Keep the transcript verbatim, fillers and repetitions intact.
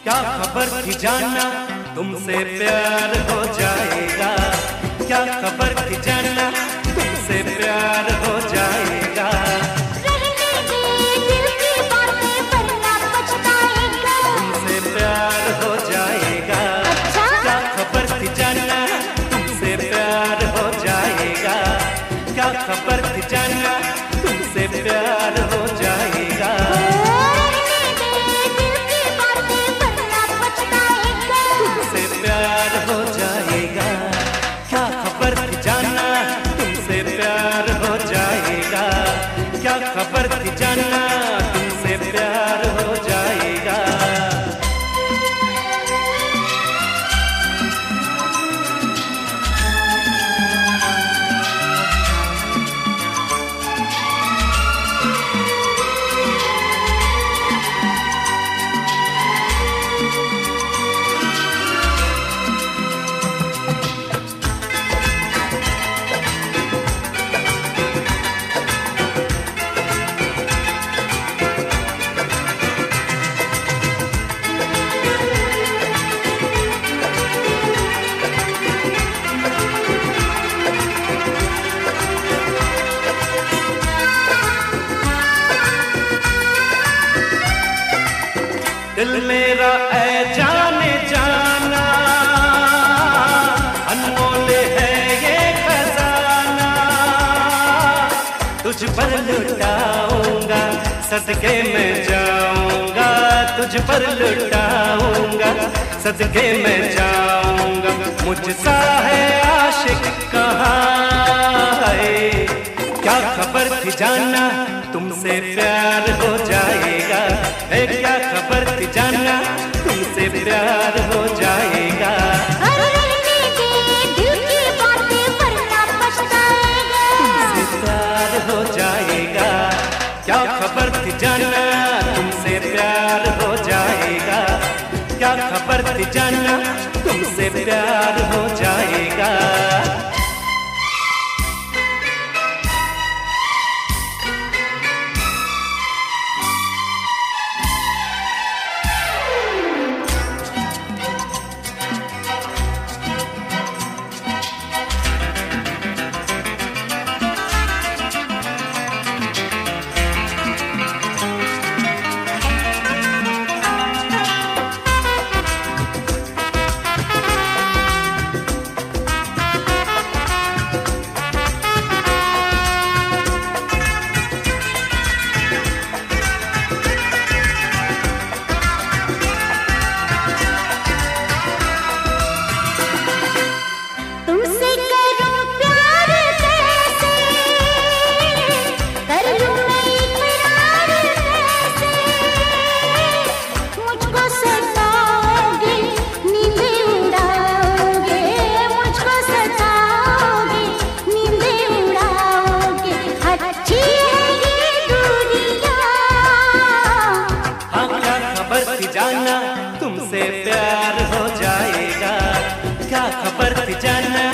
क्या खबर थी जाना तुमसे प्यार हो जाएगा। क्या खबर थी जाना तुमसे प्यार हो जाएगा। रहने दे दिल की बातें वरना पछताएगा। तुमसे प्यार हो जाएगा। अच्छा? क्या खबर थी जाना तुमसे प्यार हो जाएगा। क्या खबर थी जाना तुमसे प्यार हो जाएगा। तुमसे प्यार हो जाएगा। क्या खबर थी जाना तुमसे प्यार हो जाएगा। क्या खबर थी जाना तुमसे प्यार हो जाएगा। दिल मेरा ऐ जाने जाना अनमोल है ये खजाना। तुझ पर लुटाऊंगा सदके में जाऊंगा। तुझ पर लुटाऊंगा सदके में जाऊंगा। मुझसा है आशिक कहाँ है। क्या खबर थी जाना तुमसे प्यार हो जाएगा। है क्या खबर थी जाना तुमसे प्यार हो जाएगा। रहने दे दिल की बातें वरना पछताएगा। तुमसे प्यार हो जाएगा। क्या खबर थी जाना तुमसे प्यार हो जाएगा। क्या खबर थी जाना तुमसे प्यार हो जाएगा। तुमसे करूं प्यार कैसे, कर लूं मैं इकरार कैसे। मुझको सताओगे नींदें उड़ाओगे। मुझको सताओगे नींदें उड़ाओगे। अच्छी है ये दुनिया। हाँ क्या खबर थी जाना तुमसे प्यार हो जाएगा। क्या खबर थी जाना